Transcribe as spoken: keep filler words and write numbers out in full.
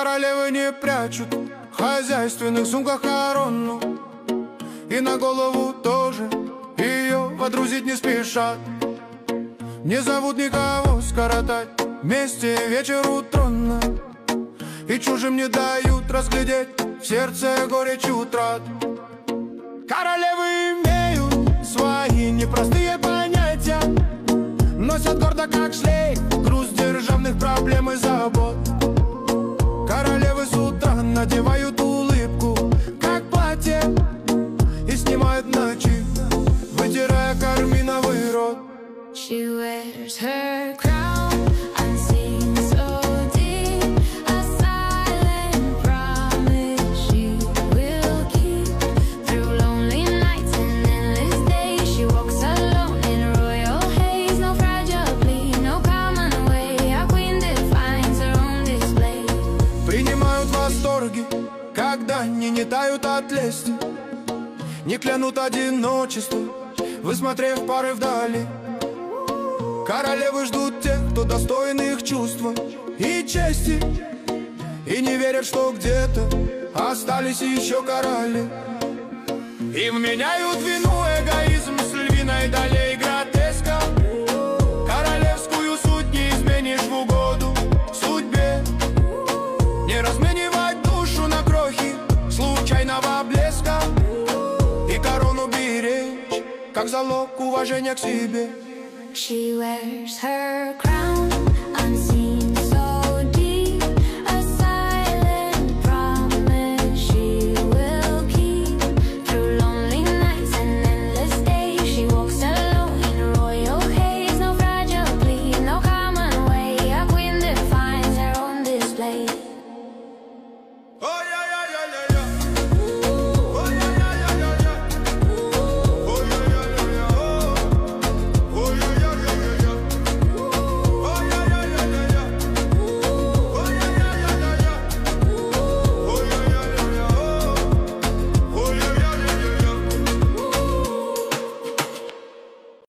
Королевы не прячут в хозяйственных сумках корону, и на голову тоже ее водрузить не спешат. Не зовут никого скоротать вместе вечер утронно, и чужим не дают разглядеть в сердце горечь утрат. Королевы имеют свои непростые понятия, носят гордо как шлейф груз державных проблем и забот. Королевы с утра надевают улыбку, как платье, и снимают ночи, вытирая карминовый рот. She wears her crown, unseen so deep, a silent promise she will keep. Through lonely nights and endless days, she walks alone in royal haze. No fragile plea, no common way, a queen defines her own display. Принимают восторги, когда не, не тают от лести, не клянут одиночество, высмотрев пары вдали. Королевы ждут тех, кто достоин их чувства и чести, и не верят, что где-то остались еще короли. И вменяют вину эгоизм с львиной долей гротеска. Королевскую суть не изменишь в угоду судьбе. Не разменивать душу на крохи случайного блеска, и корону беречь, как залог уважения к себе. She wears her crown.